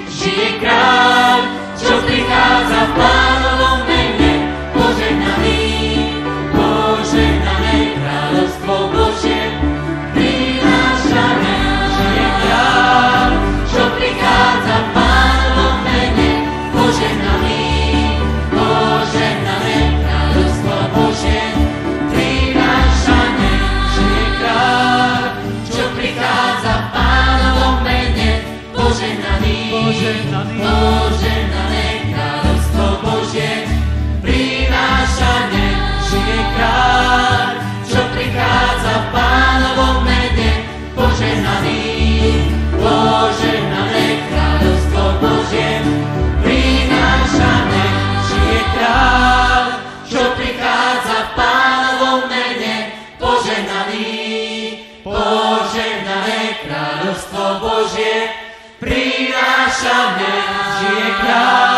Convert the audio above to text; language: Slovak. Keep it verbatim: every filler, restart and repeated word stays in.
žije kráľ, čo prichádza v Pánovom mene, požehnaný, požehnané kráľovstvo Božie, prinášame, žije kráľ, čo prichádza v Pánovom mene, požehnaný, požehnané kráľovstvo Božie, prinášame, žije kráľ, čo prichádza v Pánovom mene, požehnaný, požehnané kráľovstvo Božie, prinášame, žije kráľ, čo prichádza v Pánovom mene, požehnaný, požehnané kráľovstvo Božie, prinášame, žije kráľ, čo prichádza v Pánovom mene, požehnaný, požehnané kráľovstvo Božie, prinášame, žije kráľ.